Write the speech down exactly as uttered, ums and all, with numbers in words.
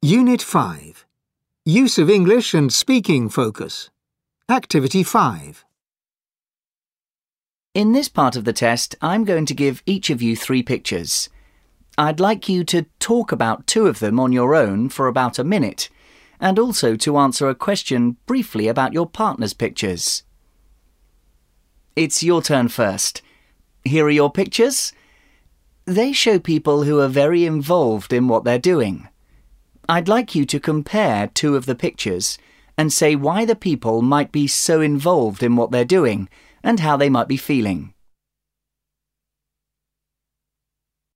Unit five. Use of English and Speaking Focus. Activity five. In this part of the test, I'm going to give each of you three pictures. I'd like you to talk about two of them on your own for about a minute, and also to answer a question briefly about your partner's pictures. It's your turn first. Here are your pictures. They show people who are very involved in what they're doing. I'd like you to compare two of the pictures and say why the people might be so involved in what they're doing and how they might be feeling.